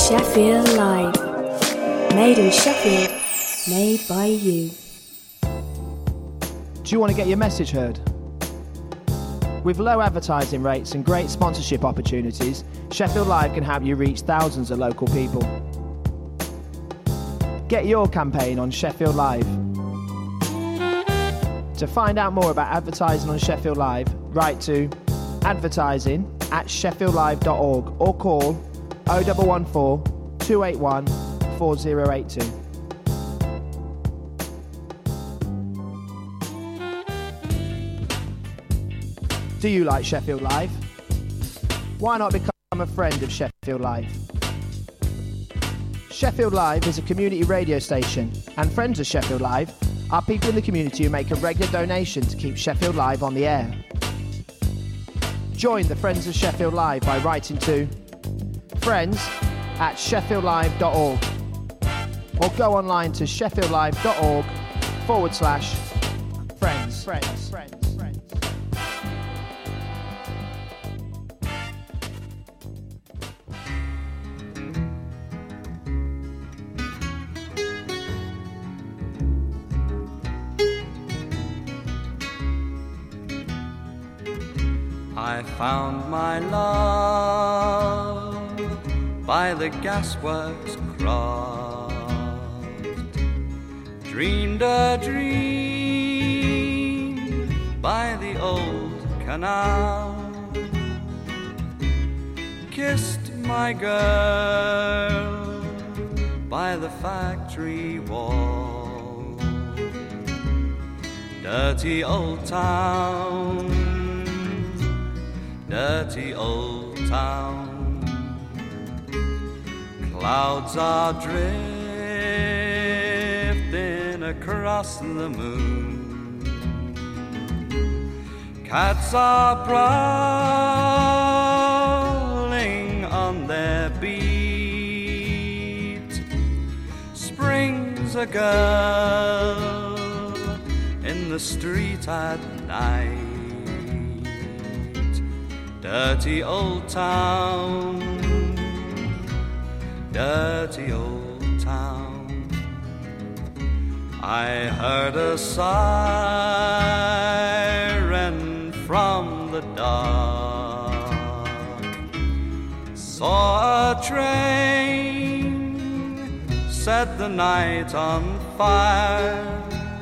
Sheffield Live. Made in Sheffield, made by you. Do you want to get your message heard? With low advertising rates and great sponsorship opportunities, Sheffield Live can help you reach thousands of local people. Get your campaign on Sheffield Live. To find out more about advertising on Sheffield Live, write to advertising@sheffieldlive.org or call 0114 281 4082. Do you like Sheffield Live? Why not become a friend of Sheffield Live? Sheffield Live is a community radio station, and friends of Sheffield Live are people in the community who make a regular donation to keep Sheffield Live on the air. Join the Friends of Sheffield Live by writing to friends@sheffieldlive.org or go online to sheffieldlive.org/friends. I found my love by the gasworks crossed, dreamed a dream by the old canal, kissed my girl by the factory wall. Dirty old town, dirty old town, clouds are drifting across the moon, cats are prowling on their beat, spring's a girl in the street at night. Dirty old town, dirty old town. I heard a siren from the dark, saw a train set the night on fire,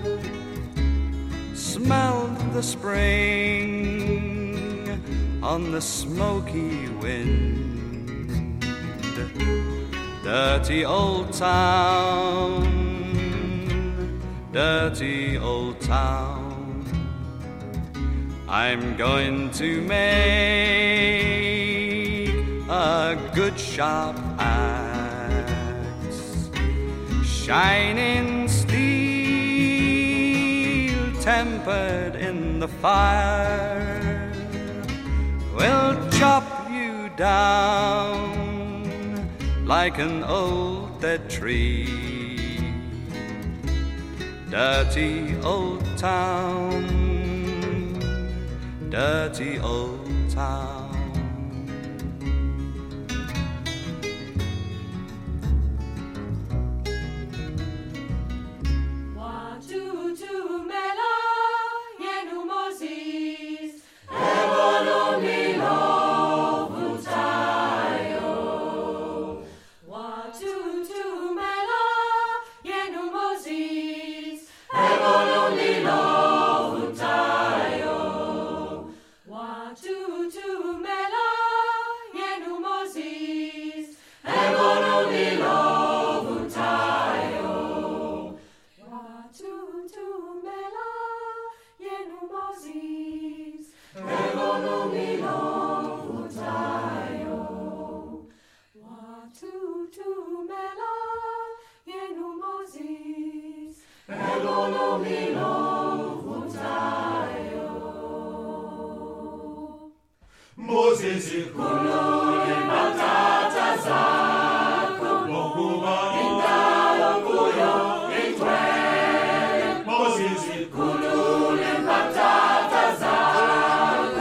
smelled the spring on the smoky wind. Dirty old town, dirty old town. I'm going to make a good sharp axe, shining steel tempered in the fire, will chop you down like an old dead tree. Dirty old town, dirty old town.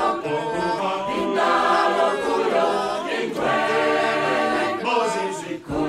Moses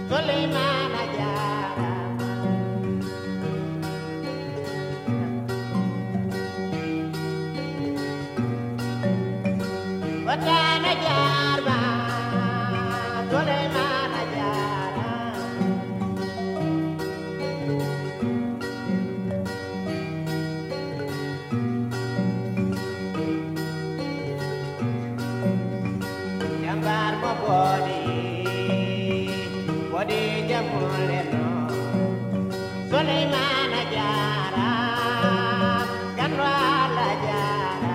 Suleymana Jaara Watana Jaara Suleymana Jaara Jambar mo body jamuleno Suleymana Jaara Ganwala Jaara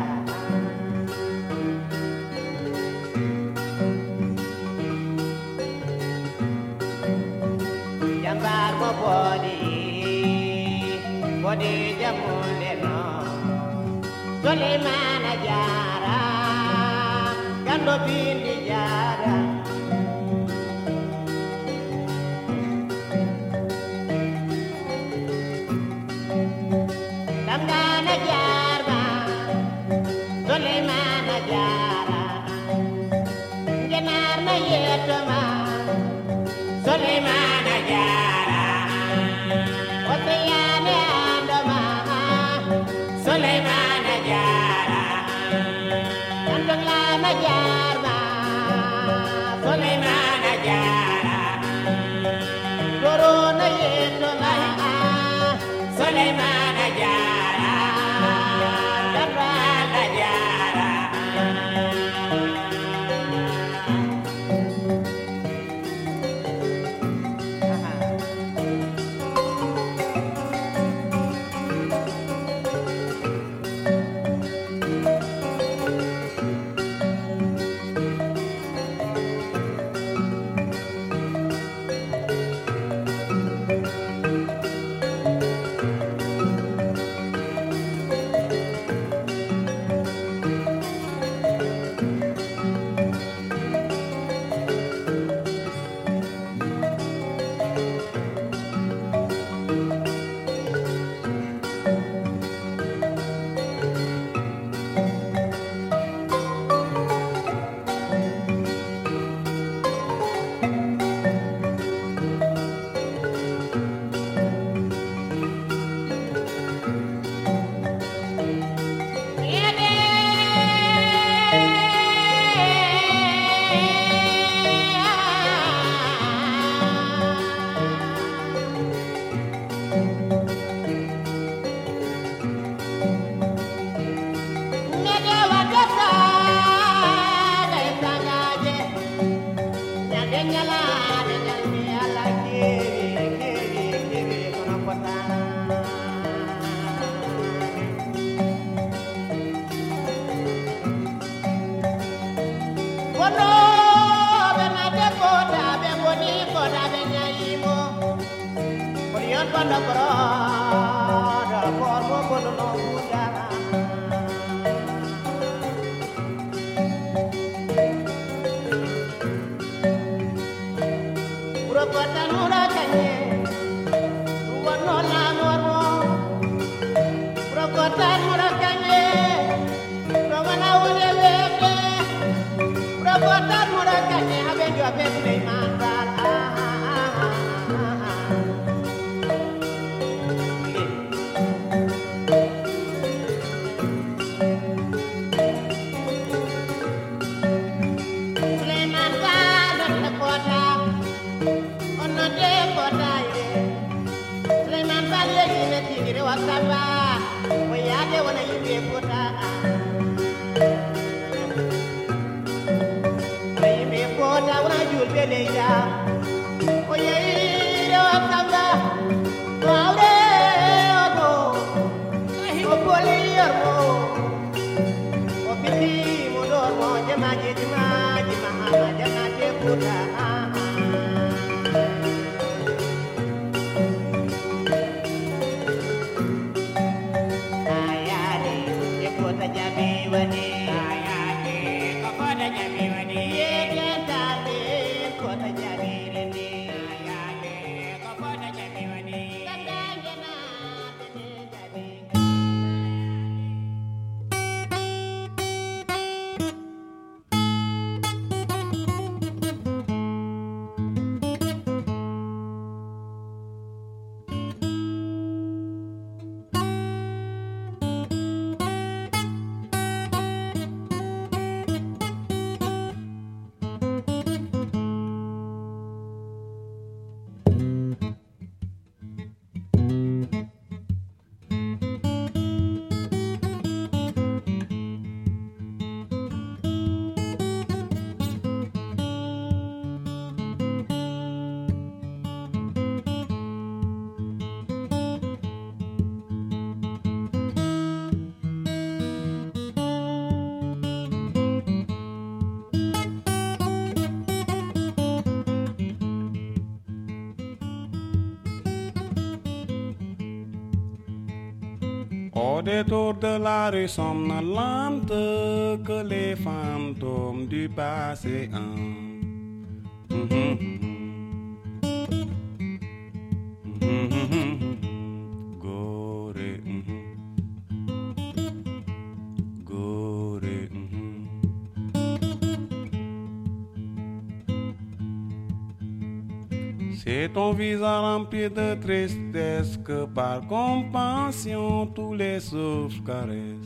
Jambar mo body jamuleno Suleymana Jaara Gando bindi Jaara Damdana Jaara Suleymana Jaara Ngenar na yetoma Suleymana Jaara Oteyane andoma Suleymana Jaara Kandongla Jaara Suleymana Jaara Corona yetoma Suleymana Jaara Damdana Jaara Au détour de la rue somnolente que les fantômes du passé Gorée, Gorée, C'est ton visage rempli de tristesse que par compassion tous les souffles caressent.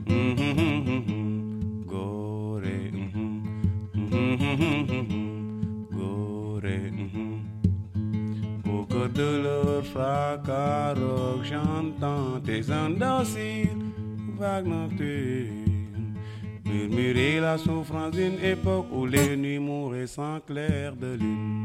Gorée, Gorée, Au cœur de leur fracas rock, j'entends tes indociles vagues nocturnes murmurer la souffrance d'une époque où les nuits mouraient sans clair de lune.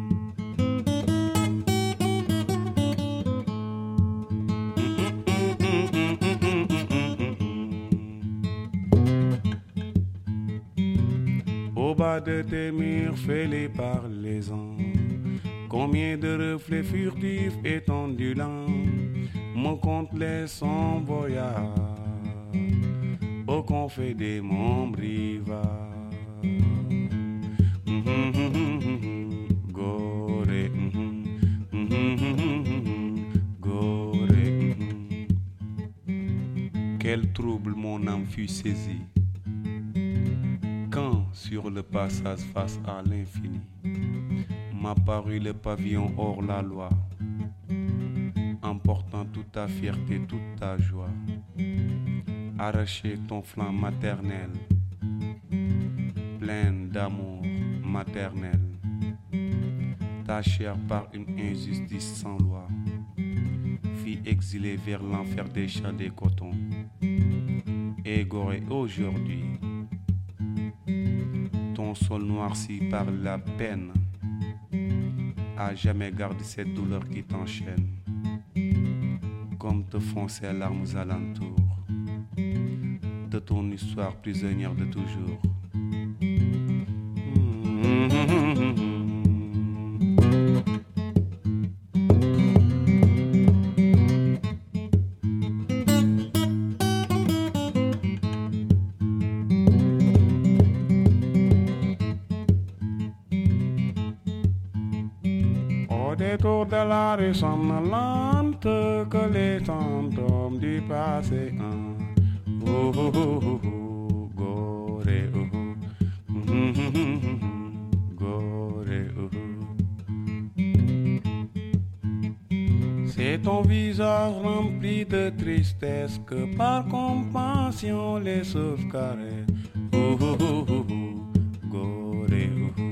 Au bas de tes murs fêlés par les ans, combien de reflets furtifs et ondulants me contemplent son voyage au confé des monts Briva. Gorée, Gorée, quel trouble mon âme fut saisie quand sur le passage face à l'infini m'apparut le pavillon hors la loi, emportant toute ta fierté, toute ta joie. Arracher ton flanc maternel, plein d'amour maternel, ta chair par une injustice sans loi, fille exilée vers l'enfer des champs des cotons, égorée aujourd'hui, ton sol noirci par la peine, à jamais garder cette douleur qui t'enchaîne, comme te font ces larmes alentours de ton histoire prisonnière de toujours. Au détour de la rue somnolente que les fantômes du passé oh, oh, oh, oh, oh, Gorée, oh, oh. Gorée, oh, oh. C'est ton visage rempli de tristesse que par compassion les souffles caressent. Oh, oh, oh, oh, oh, Gorée, oh, oh.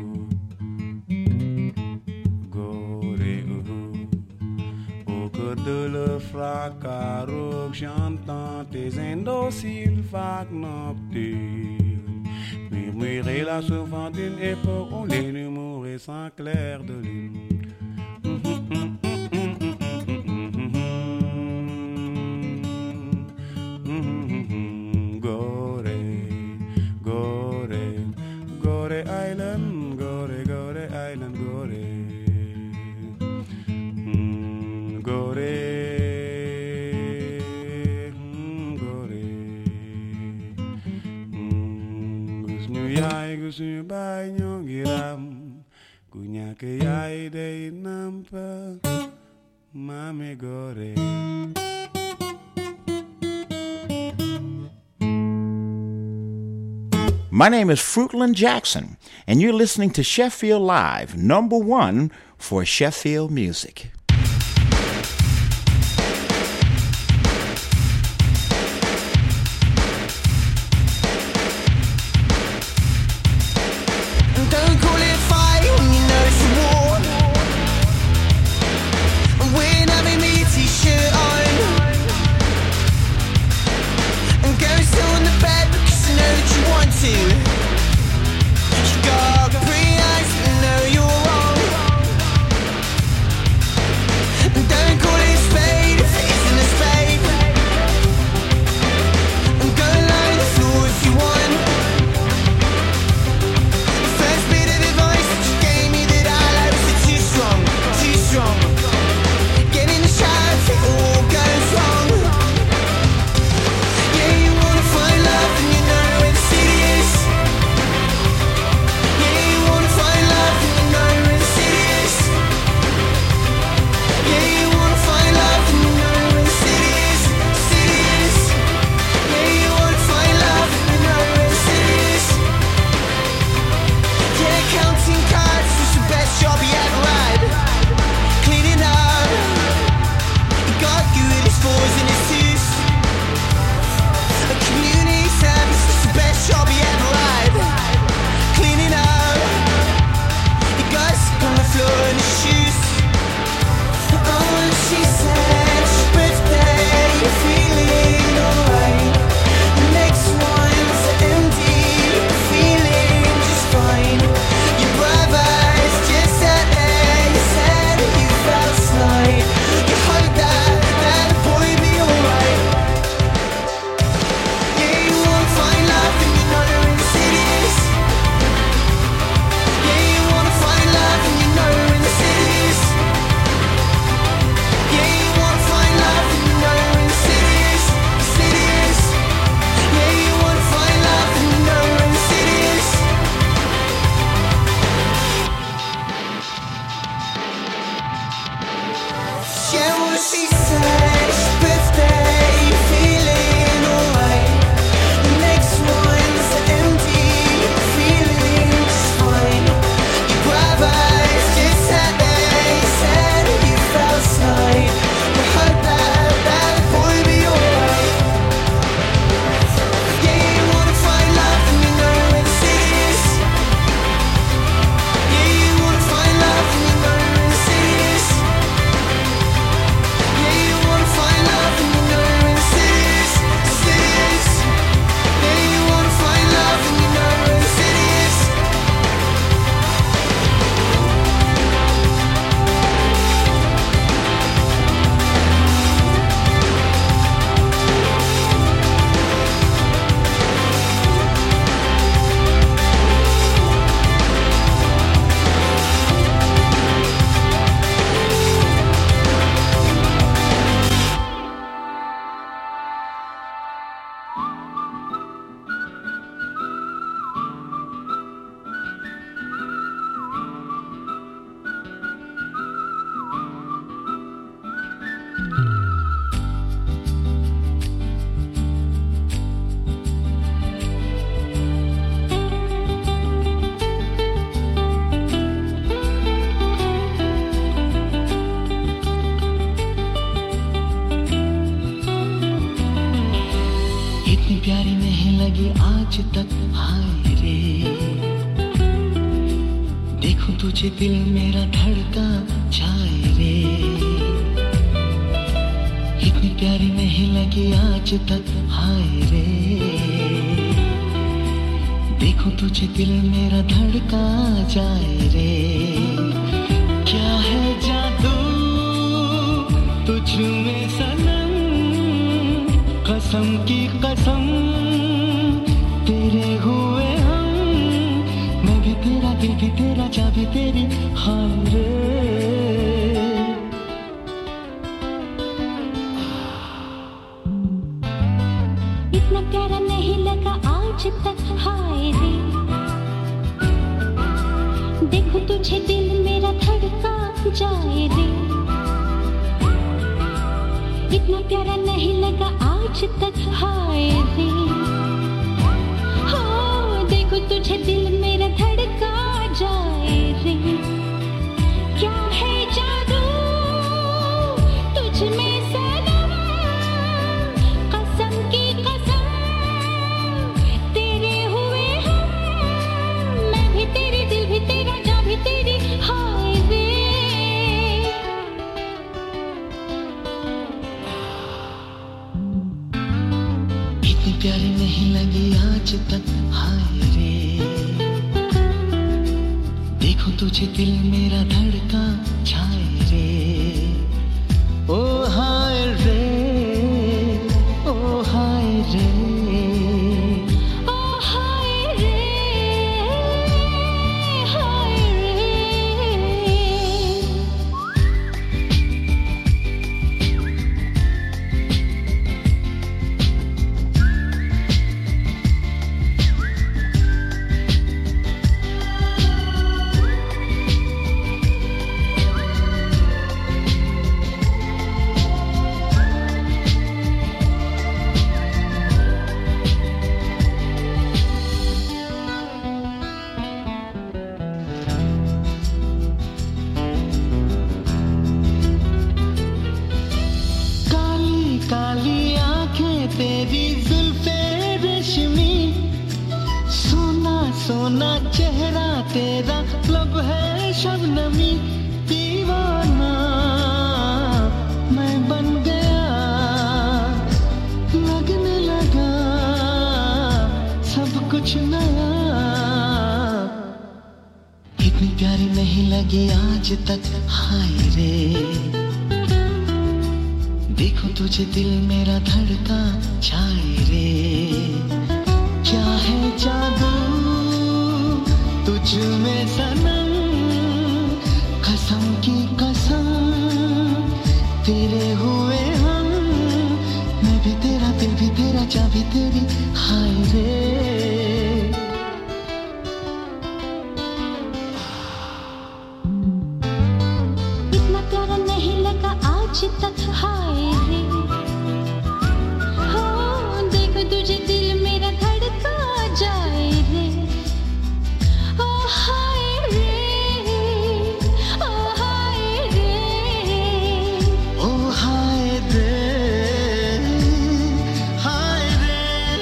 Gorée, oh, oh. Au cœur de le fracas rock, j'entends tes indociles vagues nocturnes murmurer la souffrance d'une époque où les nuits mouraient sans clair de lune. Gorée, Gorée, Gorée Island, Gorée, Gorée Island, Gorée, Gorée, Gorée. Gusnu yaay gusnu baay ñoo ngi ram ku ñàkk yaay day nampa maame Gorée. My name is Fruitland Jackson, and you're listening to Sheffield Live, #1 for Sheffield music. Don't call it fight when you know it's a war. We're having me a t-shirt on and go sit on the bed because I know that you want to. You got pretty eyes but know you're wrong. She said it's your birthday, you're feeling alright. The next one's empty, you're feeling just fine. Your brothers just had they said you fell aside. We hope that boy be alright. Yeah, you wanna find love and you know it's serious. Yeah, you wanna find love and you know it's serious. Yeah, you wanna find love and you know it's serious, serious. Yeah, you wanna find love and you know it's serious. इतनी प्यारी नहीं लगी आज तक हाय रे। देखो तुझे दिल मेरा धड़का जाए रे। इतनी प्यारी नहीं लगी आज तक हाय रे। देखो तुझे दिल मेरा धड़का जाए रे। क्या है जादू तुझ में सनम, कसम की कसम तेरे हुए हम। मैं भी तेरा दिल भी तेरा जा भी तेरी हाँ रे। इतना प्यारा नहीं लगा आज तक हाय रे। देखो तुझे दिल मेरा धड़का जाए रे। इतना प्यारा नहीं लगा आज तक हाय रे। हो देखो तुझे दिल मेरा धड़का जाए रे। क्या है जादू तुझ में सनम, कसम की कसम तेरे हुए हम। मैं भी तेरी दिल भी तेरा जा भी तेरी हाय रे। इतनी प्यारी नहीं लगी आज तक हाय रे। देखो तुझे दिल मेरा धड़का जाए रे। ओ हाय रे, ओ हाय रे। ओ हाय रे, हाय रे। तेरी जुल्फे रेशमी, सोना सोना चेहरा तेरा, लब है शबनमी, दीवाना मैं बन गया, लगने लगा सब कुछ नया। इतनी प्यारी नहीं लगी आज तक हाय रे, देखो तुझे दिल मेरा धड़का छाए रे। क्या है जादू तुझ में सनम, कसम की कसम तेरे हुए हम, मैं भी तेरा दिल भी तेरा जा भी तेरी हाय रे। इतना प्यारा नहीं लगा आज आज तक हाय रे हो देखो तुझे दिल मेरा धड़का जाए रे ओ हाय रे ओ हाय रे ओ हाय रे हाय रे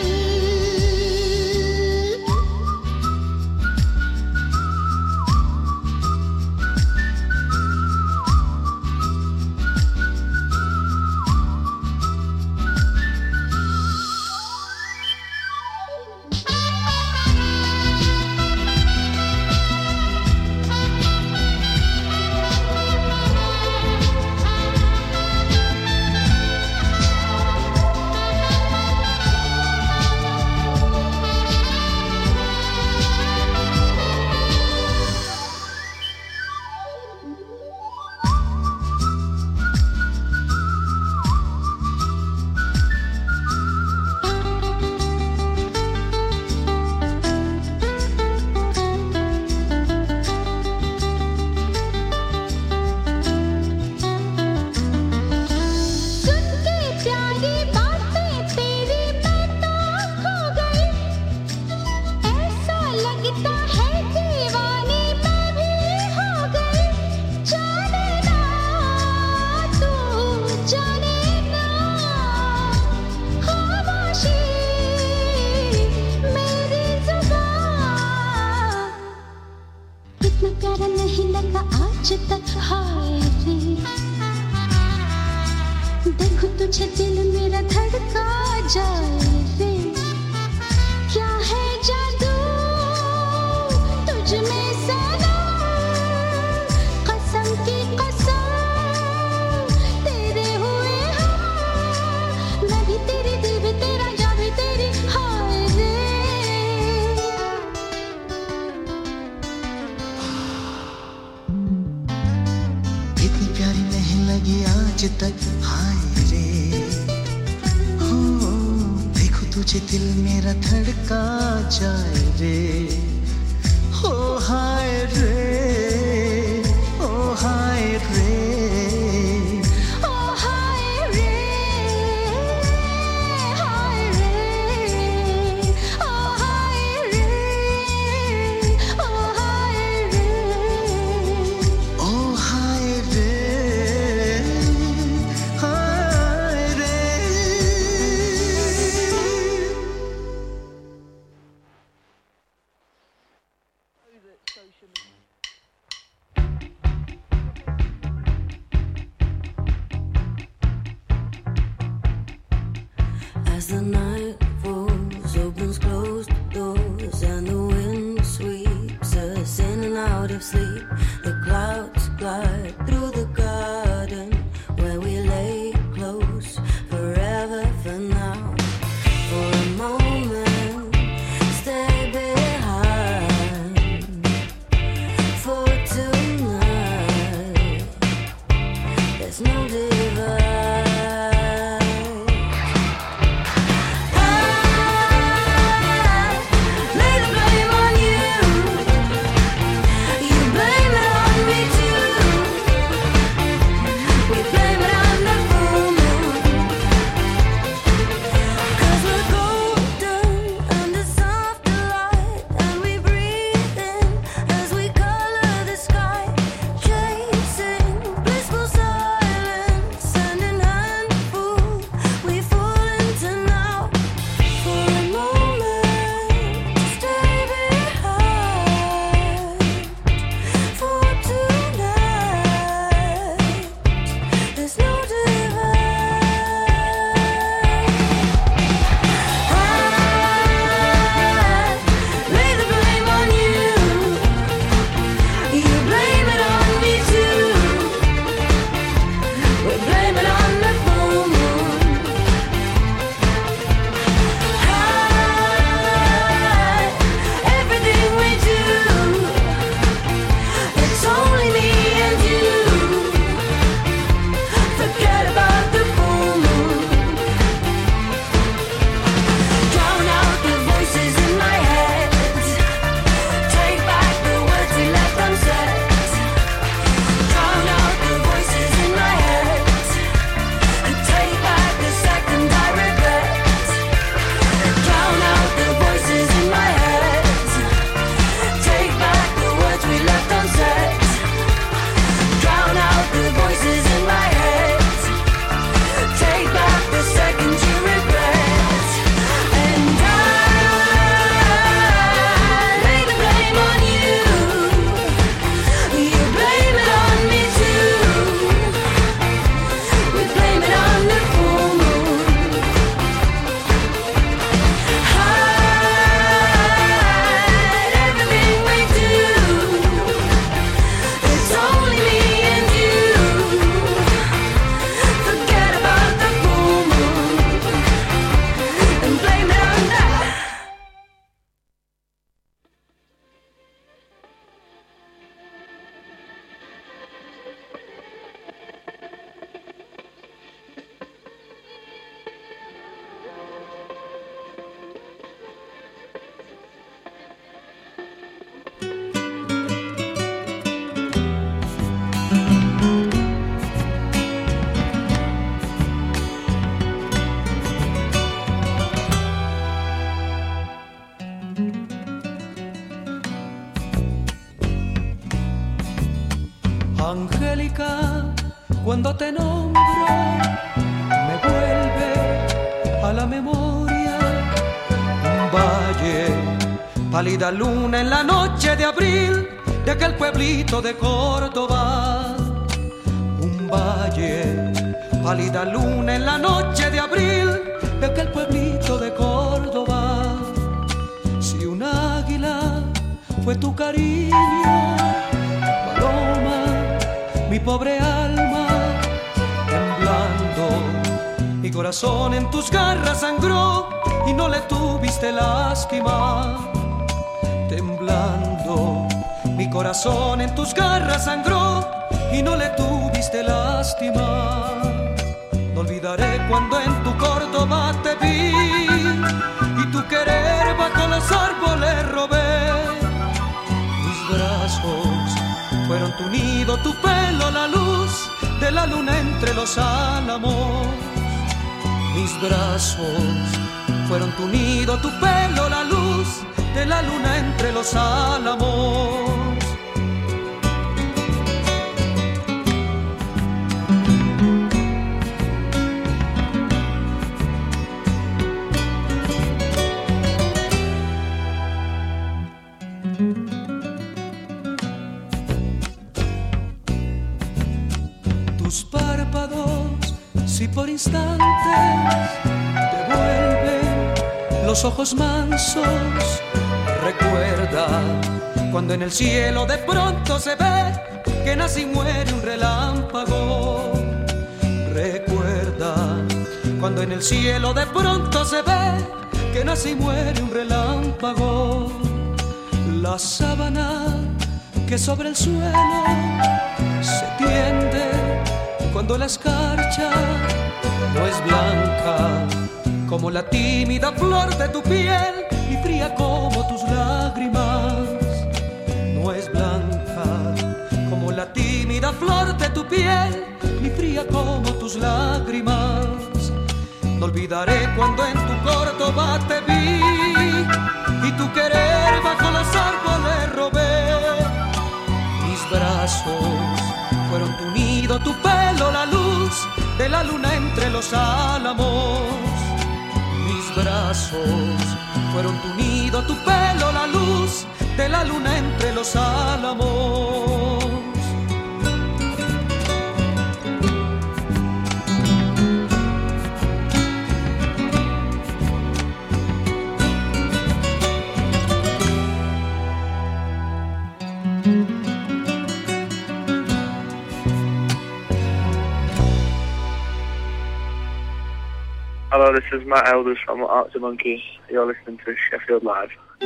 सुन के प्यारी बातें तेरी मैं तो खो गई ऐसा लगता है दीवानी मैं भी हो गई जाने ना तू जाने ना खामोशी मेरी जुबान इतना प्यारा नहीं लगा आज तक हाय रे देखो तुझे दिल मेरा धड़का जाए रे क्या है जादू तुझ में सनम कसम की कसम तेरे हुए हम मैं भी तेरी दिल भी तेरा जा भी तेरी हाय रे इतनी प्यारी नहीं लगी आज तक हाय रे हो देखो तुझे दिल मेरा धड़का जाए रे हो हाय रे ओ हाय रे ओ हाय रे हाय रे ओ हाय रे ओ हाय रे ओ हाय रे हाय रे Social media. Angélica, cuando te nombro, me vuelve a la memoria un valle, pálida luna en la noche de abril de aquel pueblito de Córdoba. Un valle, pálida luna en la noche de abril de aquel pueblito de Córdoba. Si un águila fue tu cariño, paloma, mi pobre alma, temblando, mi corazón en tus garras sangró y no le tuviste lástima. Temblando, mi corazón en tus garras sangró y no le tuviste lástima. No olvidaré cuando en tu Córdoba te vi y tu querer bajo los árboles robé. Mis brazos fueron tu nido, tu pelo, la luz de la luna entre los álamos. Mis brazos fueron tu nido, tu pelo, la luz de la luna entre los álamos. Tus párpados, si por instantes te vuelven los ojos mansos, recuerda cuando en el cielo de pronto se ve que nace y muere un relámpago. Recuerda cuando en el cielo de pronto se ve que nace y muere un relámpago. La sábana que sobre el suelo se tiende cuando la escarcha no es blanca como la tímida flor de tu piel y fría como tus lágrimas. No es blanca como la tímida flor de tu piel ni fría como tus lágrimas. No olvidaré cuando en tu Córdoba te vi y tu querer bajo los árboles robé. Mis brazos fueron tu nido, tu pelo, la luz de la luna entre los álamos. Mis brazos fueron tu nido, tu pelo, la luz de la luna entre los álamos. Hello, this is Matt Elders from Arctic Monkeys. You're listening to Sheffield Live.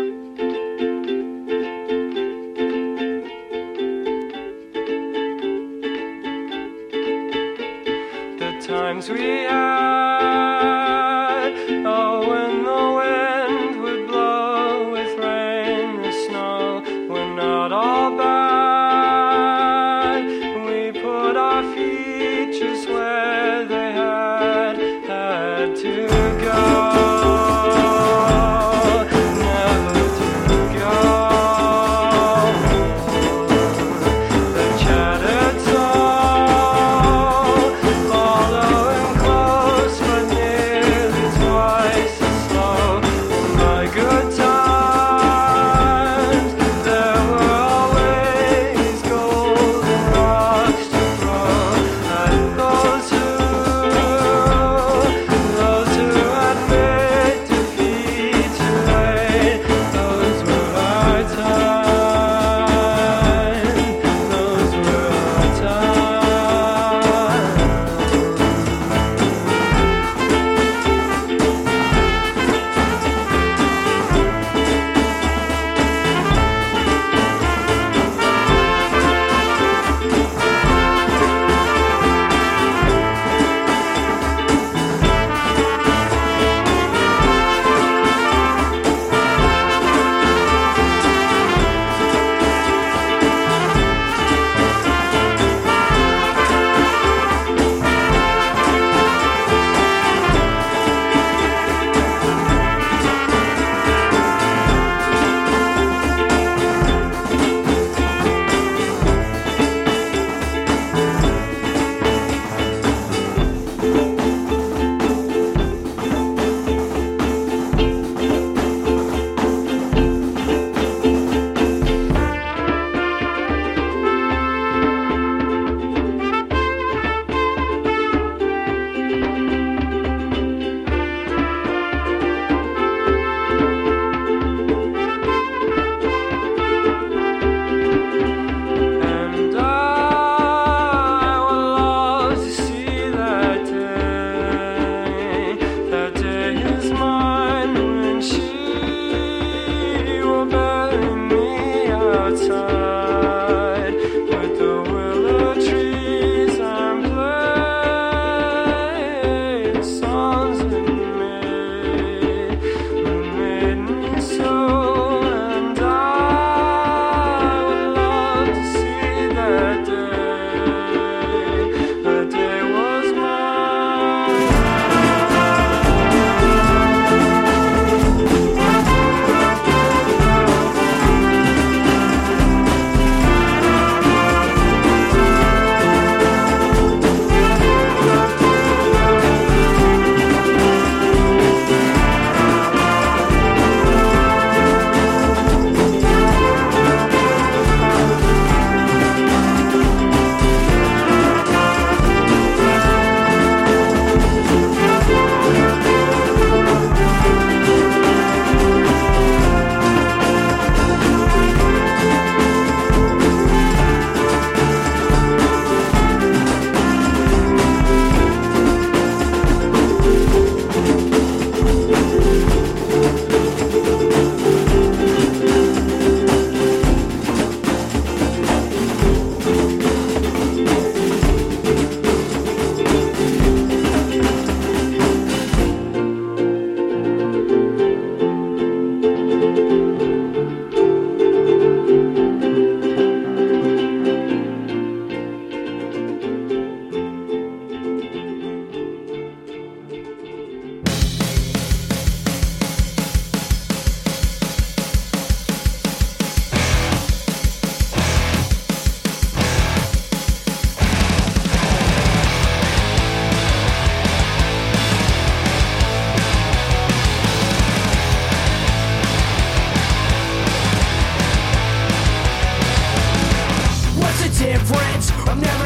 The times we had, oh, when the wind would blow with rain, the snow were not all bad. We put our feet just where they had to go, never to go. The chattered soul, following close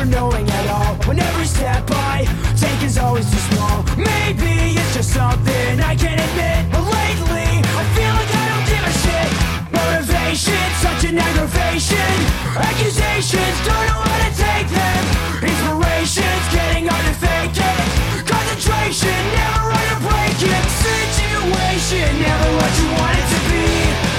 knowing at all when every step I take is always too small. Maybe it's just something I can't admit, but lately I feel like I don't give a shit. Motivation, such an aggravation. Accusations, don't know how to take them. Inspiration's getting hard to fake it. Concentration, never right to break it. Situation, never what you want it to be.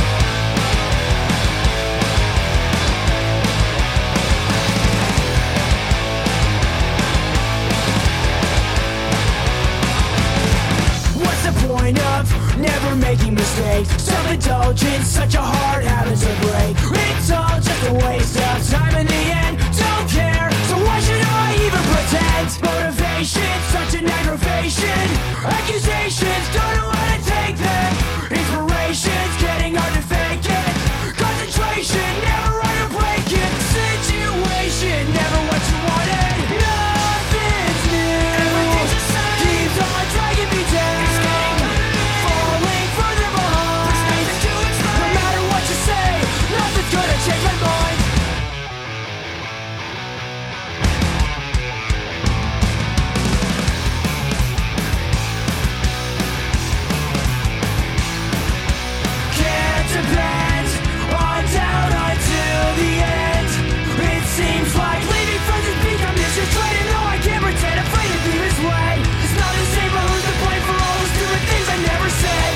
What's the point of never making mistakes? Self-indulgence, such a hard habit to break. It's all just a waste of time in the end. Don't care, so why should I even pretend? Motivation, such an aggravation. Accusations, don't know how to take them. Inspiration's getting hard to fake it. Concentration, never right to break it. Situation, never what you wanted. Nothing's new. Everything's the same. Keeps on dragging me down. Falling further behind. No matter what you say, nothing's gonna change my mind. Can't depend on doubt until the end. It seems like leaving for this beat, I'm just trying. No, I can't pretend, afraid to be this way. It's not the same, but who's to blame for all those stupid things I never said?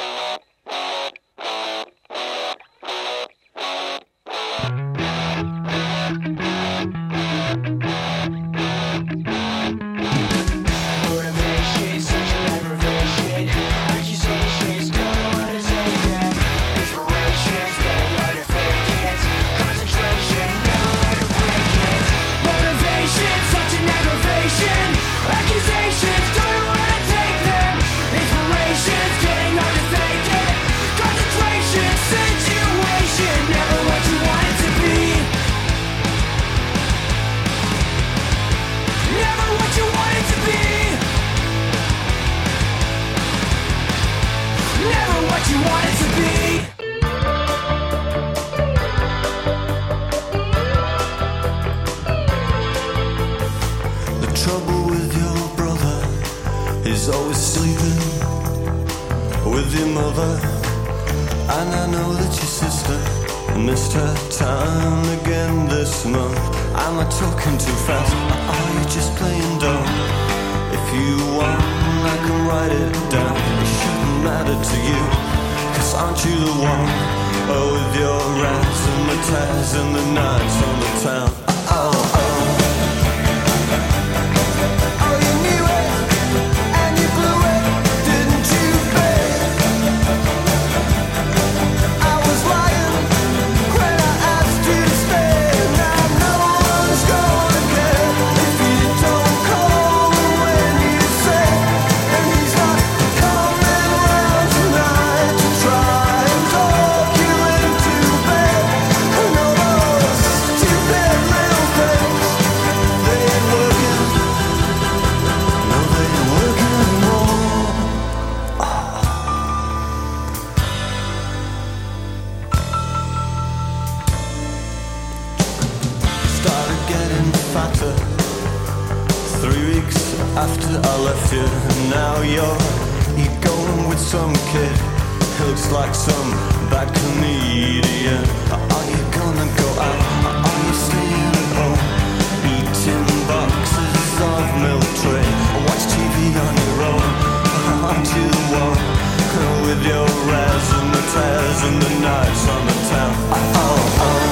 Motivation, such an aggravation. Accusations, don't know how to take them. Inspirations, getting hard to fake it. Concentration, never right to break it. Motivation, such an aggravation. Accusations, don't know how to take them. Inspirations, getting hard to fake it. Concentration, situation, never what you want it to be. Never what you want it to be. Never what you want it to be. The trouble with your brother is always sleeping with your mother. And I know that your sister missed her time again this month. Am I talking too fast? Or are you just playing dumb? If you want, I can write it down. It shouldn't matter to you, 'cause aren't you the one? Oh, with your rats and the tats and the nights on the town. Oh, oh. Oh, you knew it, and you blew it, didn't you, babe? I was lying when I asked you to stay. Now no one's gonna care if you don't call when you say. And he's not coming round tonight to try and talk you into bed. And all those stupid little things, they ain't working. No, they ain't working anymore. Started getting fatter 3 weeks after I left you. Now you're going with some kid who looks like some bad comedian. Are you gonna go out? Are you staying at home? Eating boxes of milk tray. Watch TV on your own. Aren't you the one with your raz and the tears and the knives on the town? Oh, oh.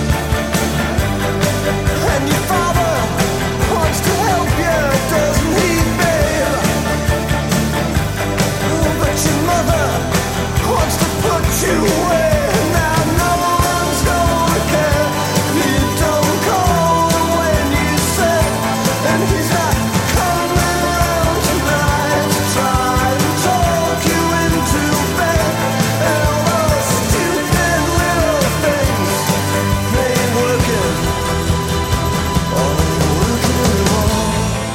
And your father wants to help you, doesn't he, babe? But your mother wants to put you away. Now no one's gonna care if you don't call when you say. And he's not coming around tonight to try and talk you into bed. And all those stupid little things, they ain't working. Oh, they ain't working anymore.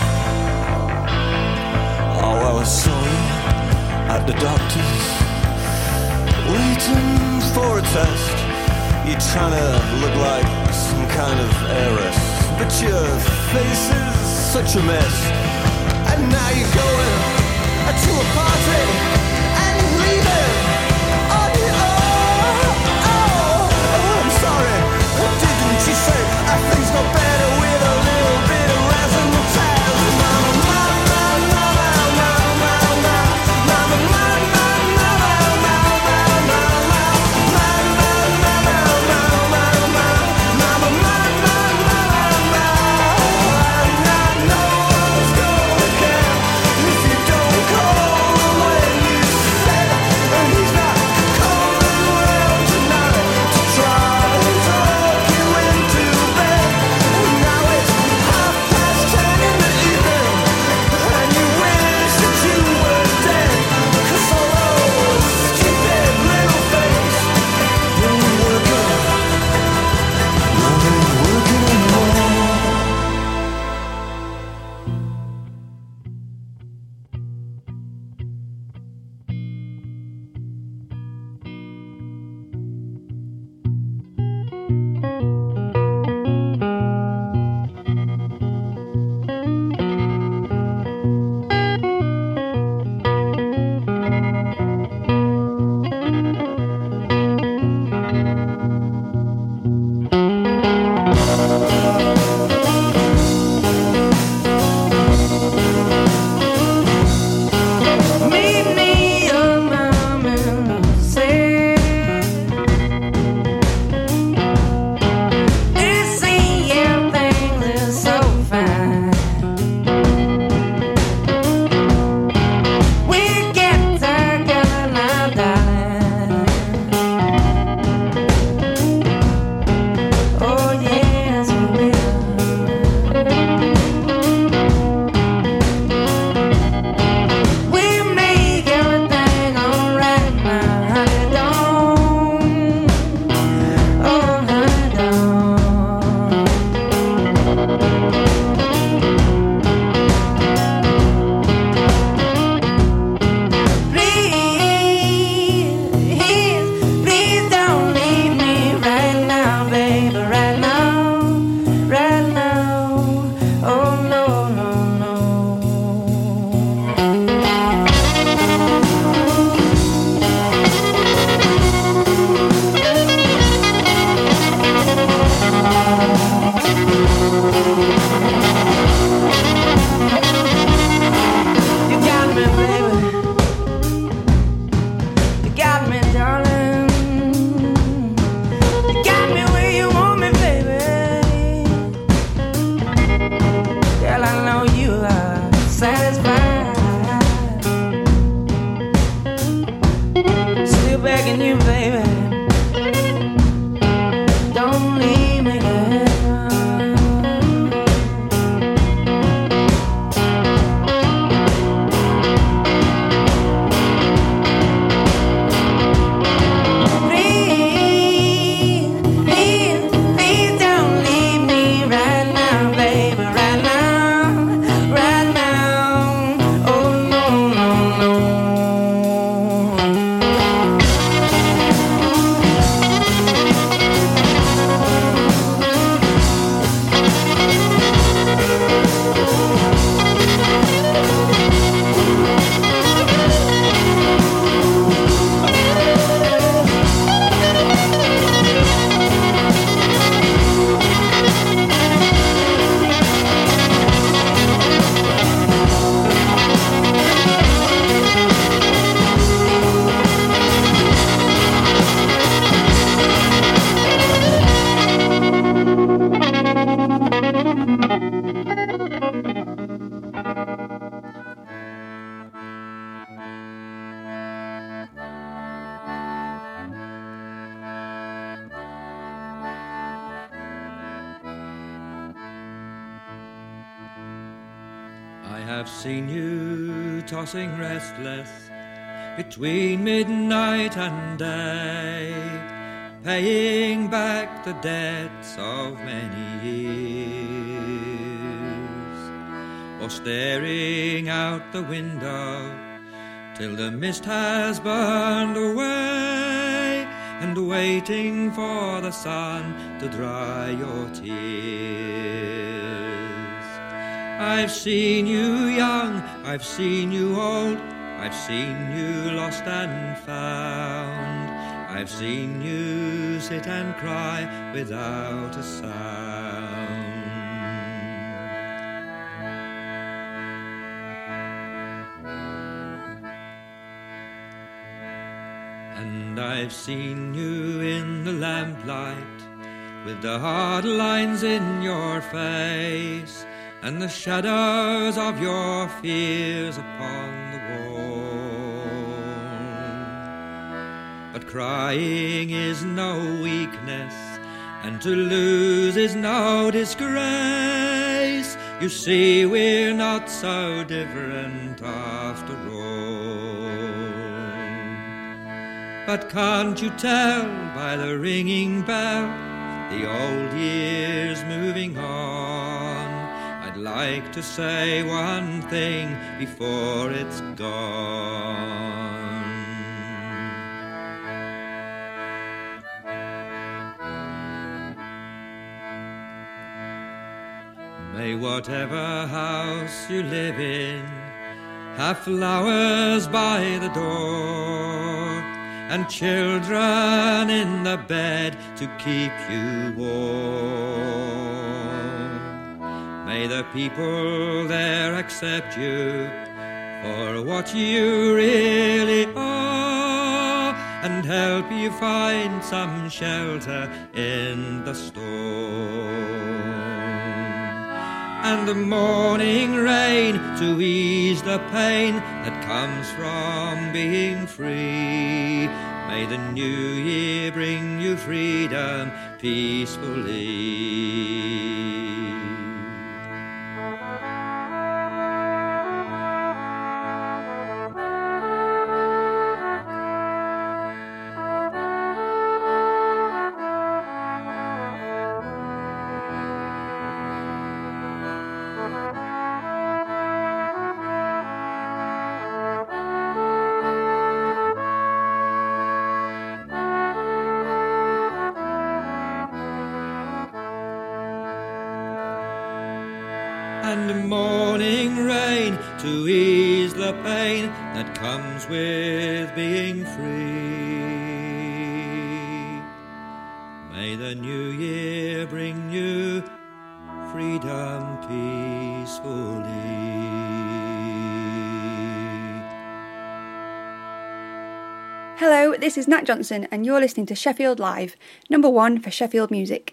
Oh, I was sorry at the doctor's, waiting for a test. You're trying to look like some kind of heiress, but you're face is such a mess. And now you're going to a party and leaving. I'm sorry, didn't you say things got better with a little bit of razzmatazz? Mama, mama, mama, mama, mama, mama, have seen you tossing restless between midnight and day, paying back the debts of many years, or staring out the window till the mist has burned away, and waiting for the sun to dry your tears. I've seen you young, I've seen you old, I've seen you lost and found. I've seen you sit and cry without a sound. And I've seen you in the lamplight, with the hard lines in your face, and the shadows of your fears upon the wall. But crying is no weakness, and to lose is no disgrace. You see, we're not so different after all. But can't you tell by the ringing bell, the old year's moving on? I'd like to say one thing before it's gone. May whatever house you live in have flowers by the door, and children in the bed to keep you warm. May the people there accept you for what you really are, and help you find some shelter in the storm. And the morning rain to ease the pain that comes from being free. May the new year bring you freedom peacefully. And morning rain to ease the pain that comes with being free. May the new year bring you freedom peacefully. Hello, this is Nat Johnson and you're listening to Sheffield Live, number one for Sheffield music.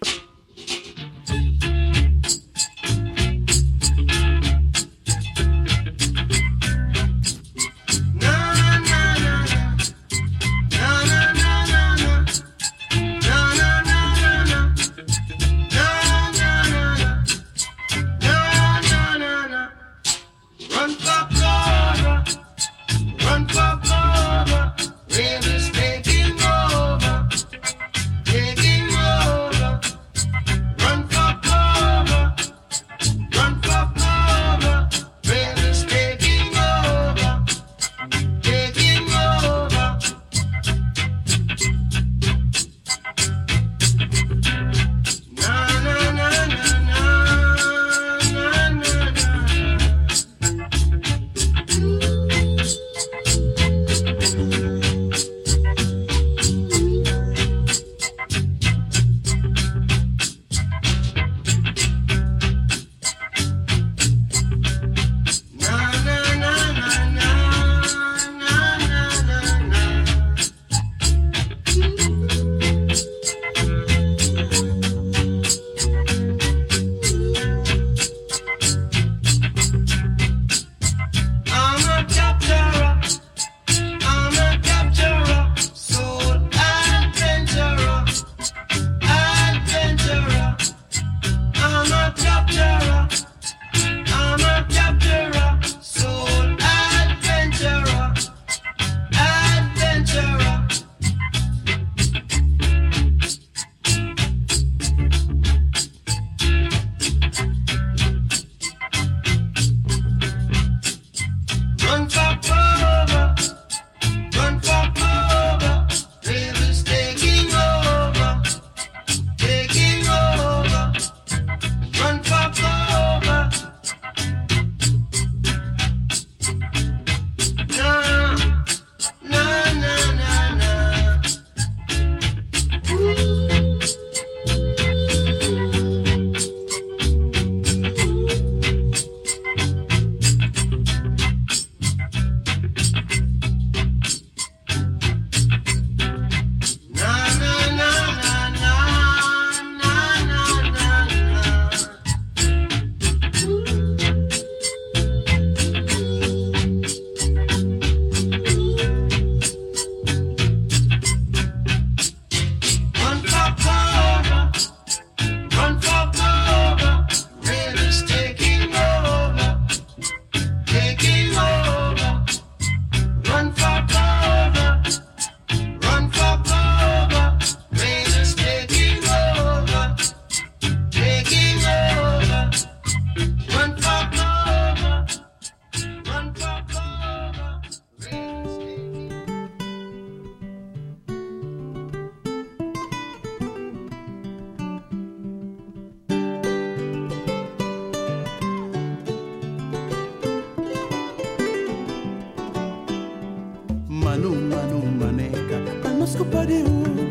maneka anosco pariu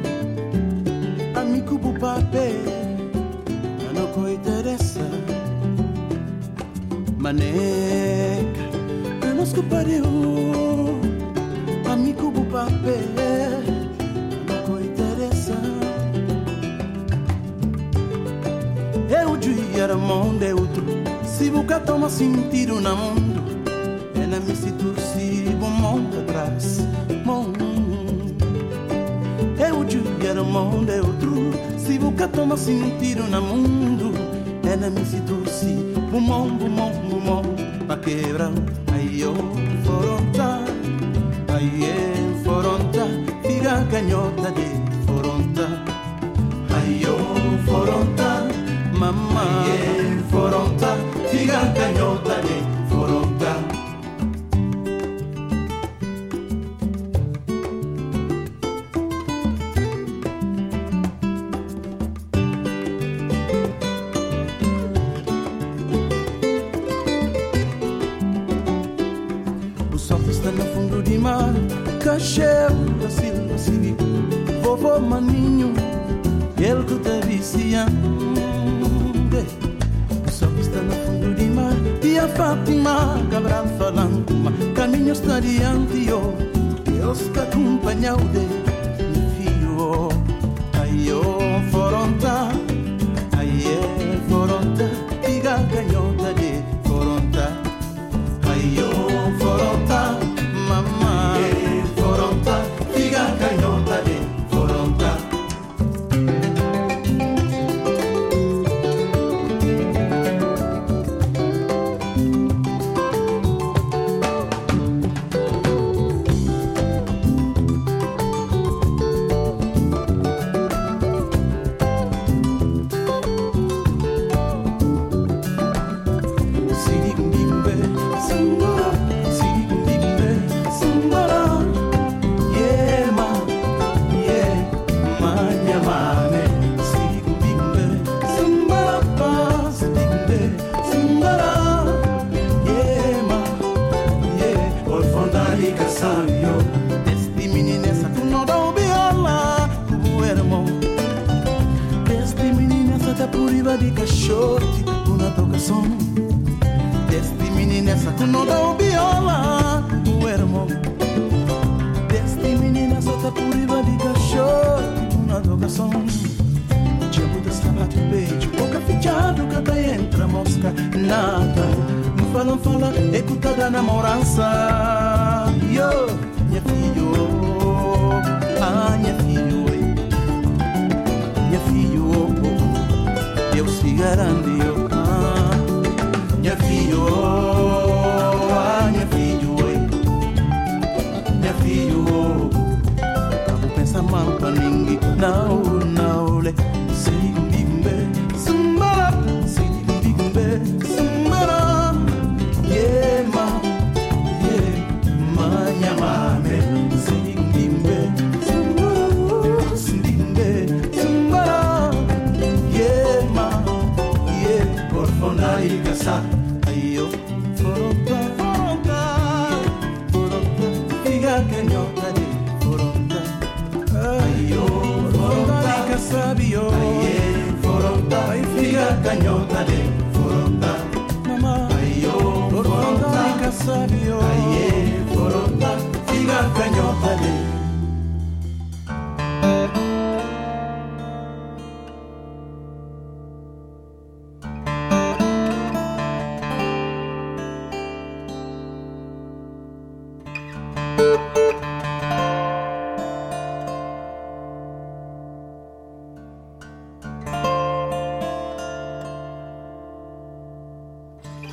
amigo bu pape anoko interessa maneka anosco pariu amigo bu pape anoko interessa eu era mundo é outro se buca toma sentido na mundo ela me se torce bom mundo atrás mundo eu era mundo é outro se buca toma sentido na mundo ela me se torce bom mundo pra quebrar aí eu foronta aí é foronta fica canhota de foronta aí eu foronta mamma foronta figa canhota de foronta o sol está no fundo de mar cacheu da silva civil vovô maninho ele que te viciando e a Fátima Cabral falando caminho está diante eu Deus que acompanhou de filho aí eu foronta aí é foronta figa canhota de foronta aí eu foronta mamãe é foronta figa canhota de foronta di cachorri una tocação deste menino essa tu não dá o viola o ermo deste menino essa tá por riba di cachorri una tocação já muda sapato beijo boca fechado cada entra mosca nada não fala escuta da namorança yo minha filho minha filho eu se garanto minha filho acabo pensando mal pra ninguém não le simbimbe sumbara yeah manha mame simbimbe sumbara por fondar e caçar aí eu foronta fica canhota de foronta aí eu foronta e caçar bio aí foronta aí fica canhota de foronta mamãe aí eu foronta e caçar bio aí